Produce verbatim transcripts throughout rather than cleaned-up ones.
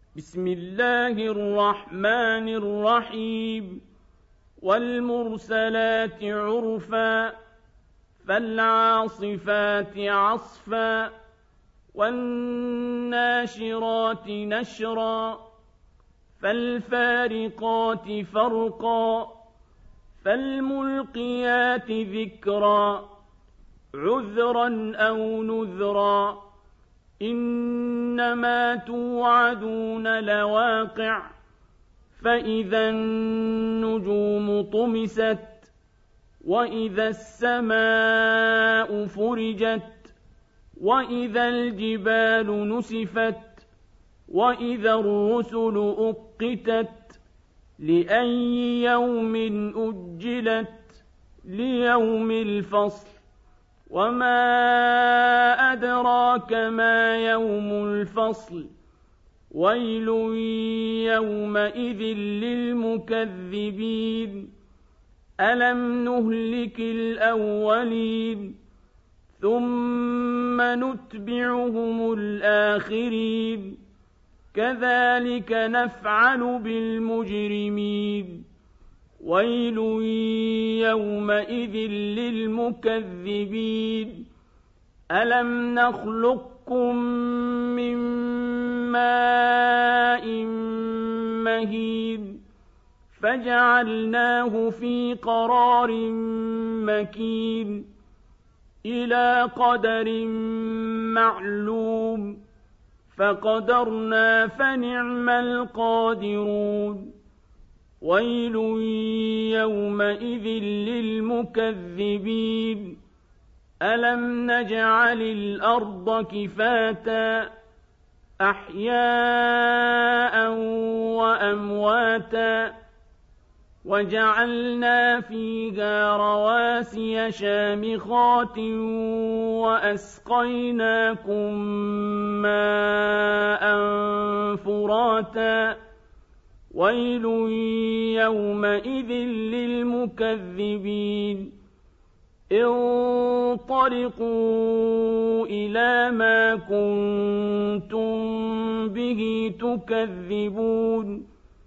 بسم الله الرحمن الرحيم والمرسلات عرفا فالعاصفات عصفا والناشرات نشرا فالفارقات فرقا فالملقيات ذكرا عذرا أو نذرا إنما توعدون لواقع فإذا النجوم طمست وإذا السماء فرجت وإذا الجبال نسفت وإذا الرسل أقتت لأي يوم أجلت ليوم الفصل وما أدراك ما يوم الفصل ويل يومئذ للمكذبين ألم نهلك الأولين ثم نتبعهم الآخرين كذلك نفعل بالمجرمين ويل يومئذ للمكذبين ألم نخلقكم من ماء مهين فجعلناه في قرار مكين إلى قدر معلوم فقدرنا فنعم القادرون ويل يومئذ للمكذبين ألم نجعل الأرض كفاتا أحياء وأمواتا وجعلنا فيها رواسي شامخات وأسقيناكم ماء فراتا ويل يومئذ للمكذبين انطلقوا إلى ما كنتم به تكذبون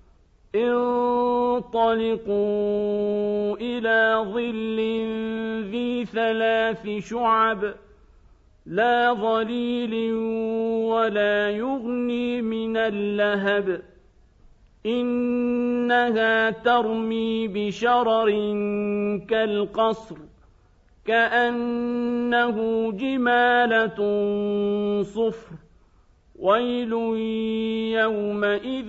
انطلقوا إلى ظل ذي ثلاث شعب لا ظليل ولا يغني من اللهب إنها ترمي بشرر كالقصر كأنه جمالة صفر ويل يومئذ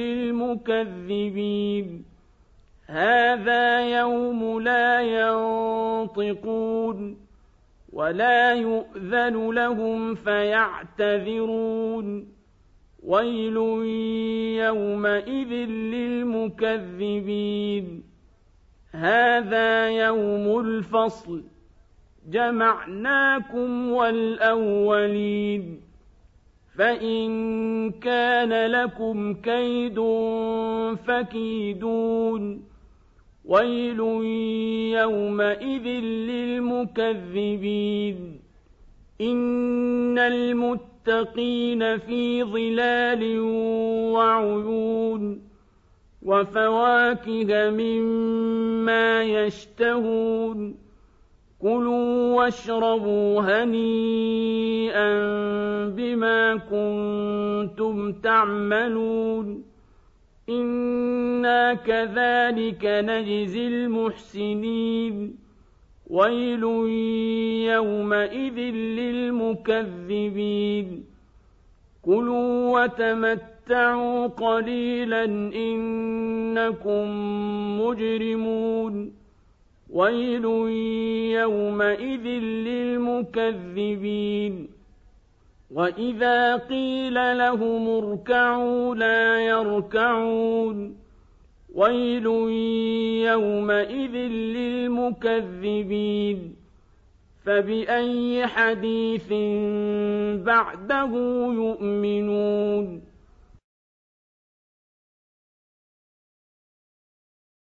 للمكذبين هذا يوم لا ينطقون ولا يؤذن لهم فيعتذرون ويل يومئذ للمكذبين هذا يوم الفصل جمعناكم والأولين فإن كان لكم كيد فكيدون ويل يومئذ للمكذبين إن المتقين في ظلال وعيون وفواكه مما يشتهون كلوا واشربوا هنيئا بما كنتم تعملون إنا كذلك نجزي المحسنين ويل يومئذ للمكذبين كلوا وتمتعوا قليلا إنكم مجرمون ويل يومئذ للمكذبين وإذا قيل لهم اركعوا لا يركعون ويل يومئذ للمكذبين فبأي حديث بعده يؤمنون